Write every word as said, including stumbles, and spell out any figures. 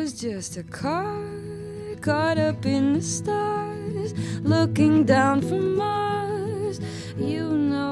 was just a card caught up in the stars, looking down from Mars. You know